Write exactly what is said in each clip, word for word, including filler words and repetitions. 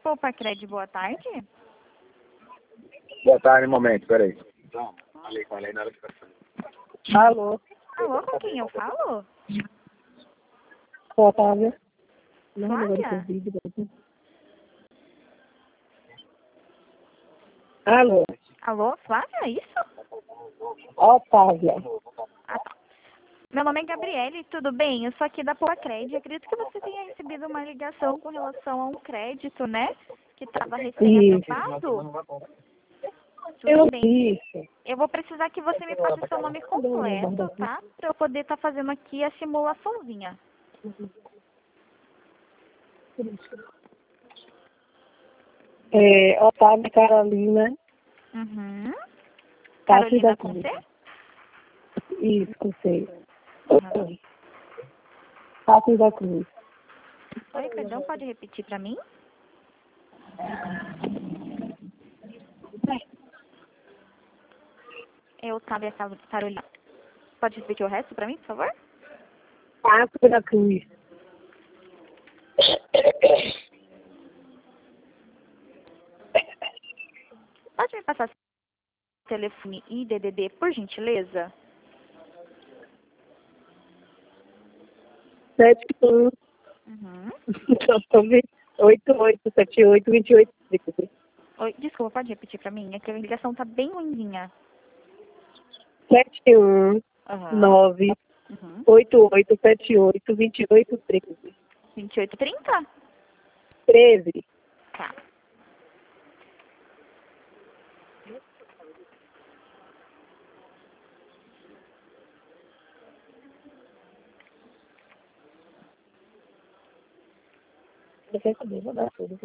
Poupa Cred, boa tarde. Boa tarde, um momento, peraí. Então, falei com ela aí na hora que passou. Alô? Alô, com quem eu falo? Boa tarde. Flávia? Alô? Alô, Flávia, é isso? Otávia. Ah, tá. Meu nome é Gabriele, tudo bem? Eu sou aqui da Poupa Cred. Acredito que você tenha recebido uma ligação com relação a um crédito, né? Que estava recém-aprovado. Eu Tudo bem. disse. Eu vou precisar que você me passe seu nome completo, tá? Para eu poder estar fazendo aqui a simulaçãozinha. É, Otávia Carolina. Uhum. Cássio Carolina da com Cruz. C? Isso, com C. Uhum. Cássio da Cruz. Oi, perdão, pode repetir para mim? Eu, Otávia Carolina. Pode repetir o resto para mim, por favor? Cássio da Cruz. Pode me passar seu telefone e D D D, por gentileza? sete um. Uhum. oito oito sete oito dois oito. Oi, desculpa, pode repetir para mim? É que a ligação tá bem ruimzinha. sete um Uhum. nove Uhum. oito oito sete oito dois oito treze. vinte e oito trinta? treze. Tá. Você quer saber? Vou dar tudo.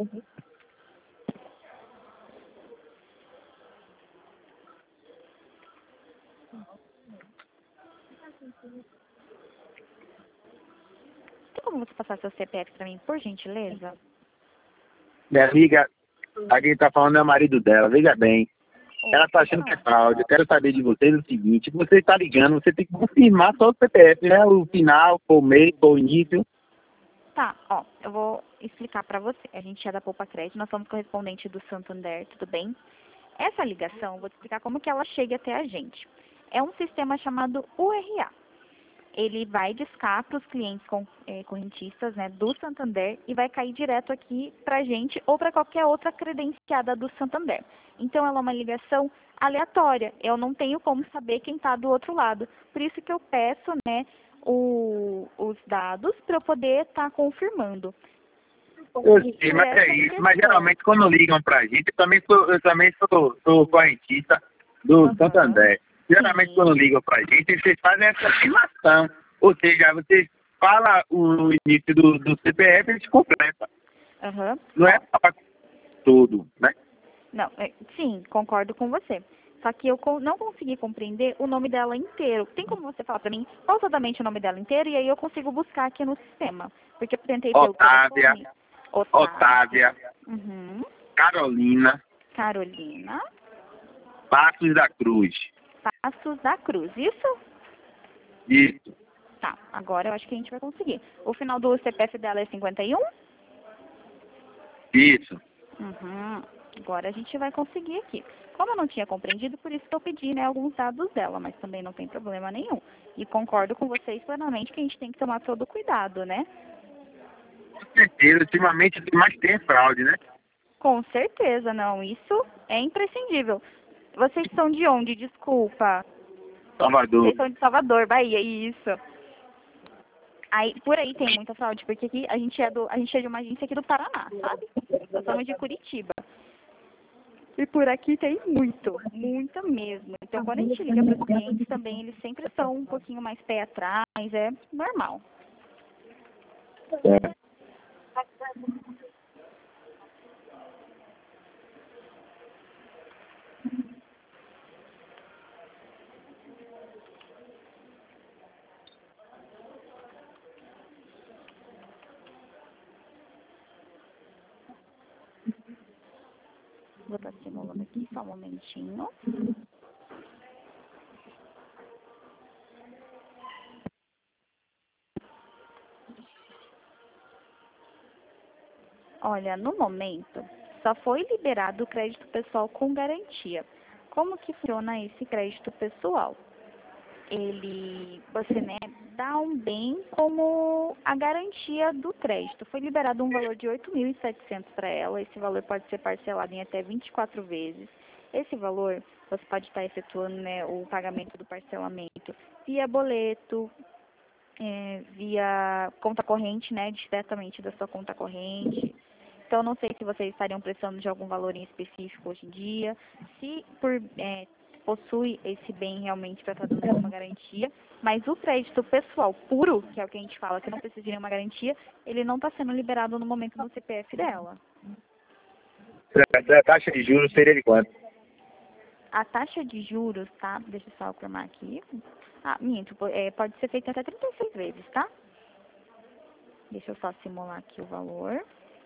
Tem como você passar seu C P F para mim, por gentileza? Minha amiga, alguém tá falando é o marido dela, veja bem. Ela tá achando que é fraude. Eu quero saber de vocês o seguinte: você está ligando, você tem que confirmar só o C P F, né? O final, o meio, o início. Tá, ó, eu vou explicar para você. A gente é da Poupa Cred, nós somos correspondente do Santander, tudo bem? Essa ligação, eu vou te explicar como que ela chega até a gente. É um sistema chamado U R A. Ele vai discar para os clientes com, eh, correntistas, né, do Santander e vai cair direto aqui para a gente ou para qualquer outra credenciada do Santander. Então, ela é uma ligação aleatória. Eu não tenho como saber quem está do outro lado. Por isso que eu peço, né, o, os dados para eu poder estar tá confirmando. Eu sei, mas é isso. Mas geralmente quando ligam pra gente, eu também sou, eu também sou, sou correntista do Uhum. Santander. Geralmente Sim. quando ligam pra gente, vocês fazem essa afirmação. Ou seja, vocês falam o início do, do C P F e eles completam. Uhum. Não é para tudo, né? Não, é, sim, concordo com você. Só que eu con- não consegui compreender o nome dela inteiro. Tem como você falar pra mim qual exatamente o nome dela inteiro? E aí eu consigo buscar aqui no sistema. Porque eu tentei pelo Otávia, telefone. Otávia, Uhum. Carolina, Carolina. Passos da Cruz. Passos da Cruz. Isso? Isso, Tá, agora eu acho que a gente vai conseguir. O final do C P F dela é cinquenta e um? isso. Uhum. Agora a gente vai conseguir aqui. Como eu não tinha compreendido, por isso que eu pedi, né, alguns dados dela, mas também não tem problema nenhum. E concordo com vocês plenamente que a gente tem que tomar todo o cuidado, né? Com certeza, ultimamente o que mais tem é fraude, né? Com certeza, não. Isso é imprescindível. Vocês são de onde? Desculpa. Salvador. Vocês são de Salvador, Bahia, isso. Aí, por aí tem muita fraude, porque aqui a gente é do, a gente é de uma agência aqui do Paraná, sabe? Nós somos de Curitiba. E por aqui tem muito, muita mesmo. Então, quando a gente liga para os clientes também, eles sempre são um pouquinho mais pé atrás, é normal. É. Vou estar simulando aqui, só um momentinho. Olha, no momento, só foi liberado o crédito pessoal com garantia. Como que funciona esse crédito pessoal? Ele, você, né, dá um bem como a garantia do crédito. Foi liberado um valor de oito mil e setecentos para ela. Esse valor pode ser parcelado em até vinte e quatro vezes. Esse valor, você pode estar efetuando, né, o pagamento do parcelamento via boleto, é, via conta corrente, né, diretamente da sua conta corrente. Então, não sei se vocês estariam precisando de algum valor em específico hoje em dia. Se por, é, possui esse bem realmente para estar dando uma garantia, mas o crédito pessoal puro, que é o que a gente fala, que não precisa de nenhuma garantia, ele não está sendo liberado no momento do C P F dela. A taxa de juros seria de quanto? A taxa de juros, tá? Deixa eu só confirmar aqui. Ah, minto, é, pode ser feita até trinta e seis vezes, tá? Deixa eu só simular aqui o valor.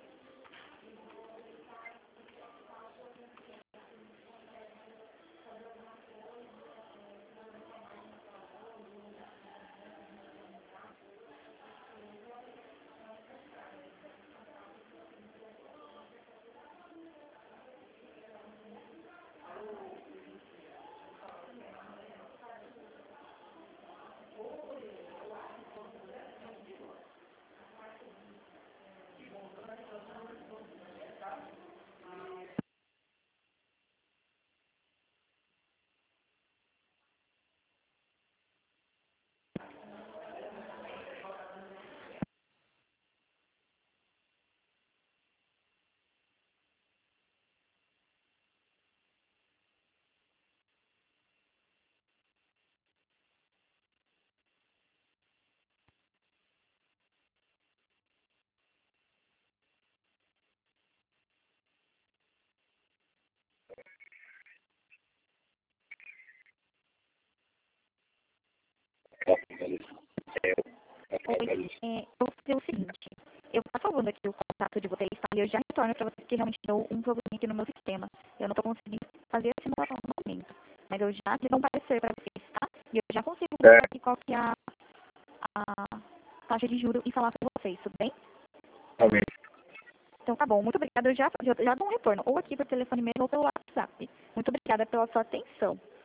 Oi, é, eu vou fazer o seguinte, eu vou salvando aqui o contato de vocês, tá? E eu já retorno para vocês que realmente deu um problema aqui no meu sistema. Eu não estou conseguindo fazer a simulação no momento, mas eu já tive um parecer para vocês, tá? E eu já consigo É. ver aqui qual que é a, a taxa de juros e falar para vocês, tudo bem? Realmente. Então tá bom, muito obrigada, eu já, já, já dou um retorno, ou aqui por telefone mesmo ou pelo WhatsApp. Muito obrigada pela sua atenção.